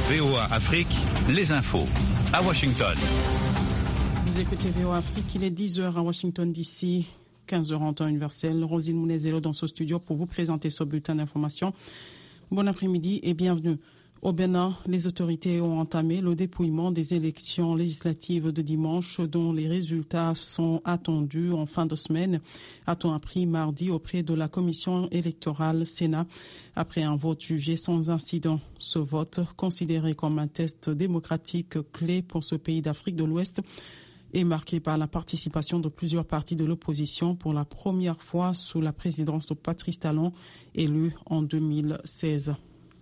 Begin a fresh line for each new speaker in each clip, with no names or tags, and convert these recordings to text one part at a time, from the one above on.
VOA Afrique, les infos à Washington.
Vous écoutez VOA Afrique, il est 10h à Washington DC, 15h en temps universel. Rosine Mounezelo dans ce studio pour vous présenter ce bulletin d'information. Bon après-midi et bienvenue. Au Bénin, les autorités ont entamé le dépouillement des élections législatives de dimanche dont les résultats sont attendus en fin de semaine, a-t-on appris mardi auprès de la commission électorale Sénat après un vote jugé sans incident. Ce vote, considéré comme un test démocratique clé pour ce pays d'Afrique de l'Ouest, est marqué par la participation de plusieurs partis de l'opposition pour la première fois sous la présidence de Patrice Talon, élu en 2016.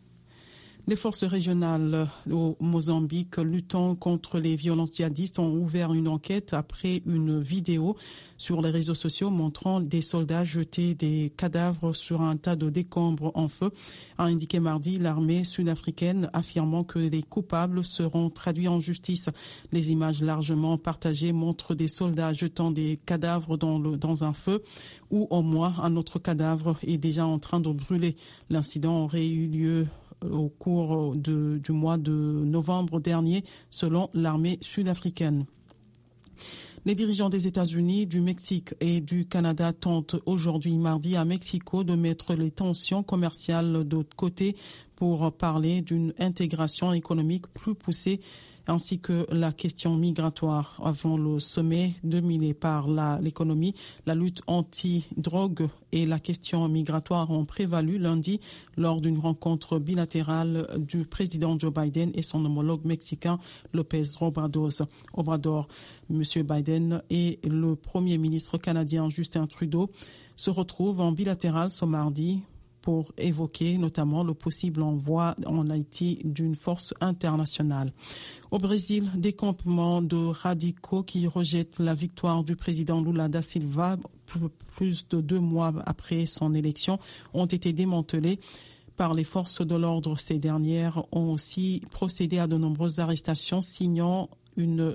Les forces régionales au Mozambique luttant contre les violences djihadistes ont ouvert une enquête après une vidéo sur les réseaux sociaux montrant des soldats jeter des cadavres sur un tas de décombres en feu, a indiqué mardi l'armée sud-africaine, affirmant que les coupables seront traduits en justice. Les images largement partagées montrent des soldats jetant des cadavres dans un feu où au moins un autre cadavre est déjà en train de brûler. L'incident aurait eu lieu au cours du mois de novembre dernier, selon l'armée sud-africaine. Les dirigeants des États-Unis, du Mexique et du Canada tentent aujourd'hui mardi à Mexico de mettre les tensions commerciales de côté pour parler d'une intégration économique plus poussée ainsi que la question migratoire. Avant le sommet dominé par l'économie, la lutte anti-drogue et la question migratoire ont prévalu lundi lors d'une rencontre bilatérale du président Joe Biden et son homologue mexicain López Obrador. Monsieur Biden et le premier ministre canadien Justin Trudeau se retrouvent en bilatéral ce mardi pour évoquer notamment le possible envoi en Haïti d'une force internationale. Au Brésil, des campements de radicaux qui rejettent la victoire du président Lula da Silva plus de 2 mois après son élection ont été démantelés par les forces de l'ordre. Ces dernières ont aussi procédé à de nombreuses arrestations, signant une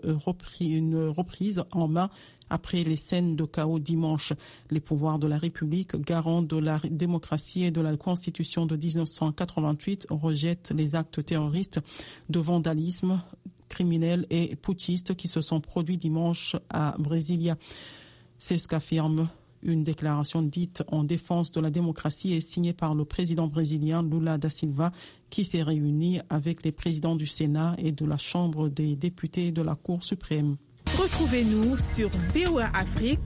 reprise en main après les scènes de chaos dimanche. Les pouvoirs de la République, garant de la démocratie et de la Constitution de 1988, rejettent les actes terroristes de vandalisme criminel et putschiste qui se sont produits dimanche à Brasilia. C'est ce qu'affirme une déclaration dite en défense de la démocratie et signée par le président brésilien Lula da Silva, qui s'est réuni avec les présidents du Sénat et de la Chambre des députés de la Cour suprême.
Retrouvez-nous sur VOA Afrique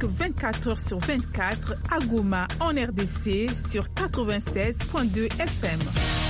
24h/24 à Goma en RDC sur 96.2 FM.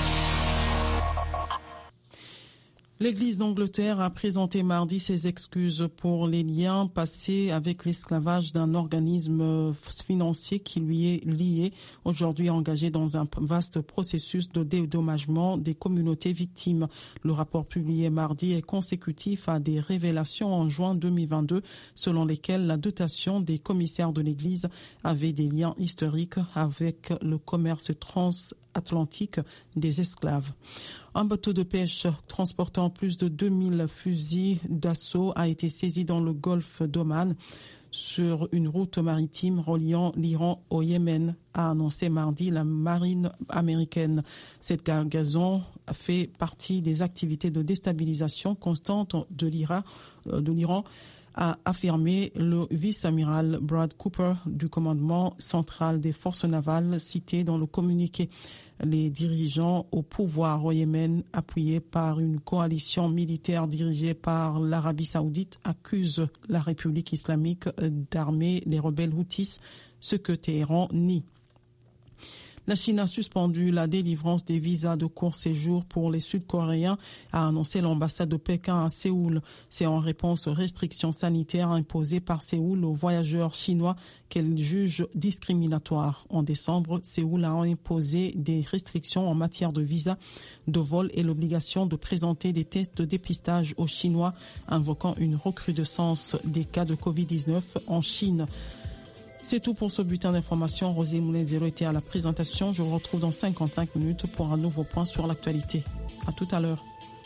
L'Église d'Angleterre a présenté mardi ses excuses pour les liens passés avec l'esclavage d'un organisme financier qui lui est lié, aujourd'hui engagé dans un vaste processus de dédommagement des communautés victimes. Le rapport publié mardi est consécutif à des révélations en juin 2022 selon lesquelles la dotation des commissaires de l'Église avait des liens historiques avec le commerce transatlantique des esclaves. Un bateau de pêche transportant plus de 2000 fusils d'assaut a été saisi dans le golfe d'Oman sur une route maritime reliant l'Iran au Yémen, a annoncé mardi la marine américaine. Cette cargaison fait partie des activités de déstabilisation constante de l'Iran, a affirmé le vice-amiral Brad Cooper du commandement central des forces navales cité dans le communiqué. Les dirigeants au pouvoir au Yémen, appuyés par une coalition militaire dirigée par l'Arabie saoudite, accusent la République islamique d'armer les rebelles houthis, ce que Téhéran nie. La Chine a suspendu la délivrance des visas de court séjour pour les Sud-Coréens, a annoncé l'ambassade de Pékin à Séoul. C'est en réponse aux restrictions sanitaires imposées par Séoul aux voyageurs chinois qu'elle juge discriminatoires. En décembre, Séoul a imposé des restrictions en matière de visa, de vol et l'obligation de présenter des tests de dépistage aux Chinois, invoquant une recrudescence des cas de Covid-19 en Chine. C'est tout pour ce bulletin d'information. Rosine Mounezelo était à la présentation. Je vous retrouve dans 55 minutes pour un nouveau point sur l'actualité. À tout à l'heure.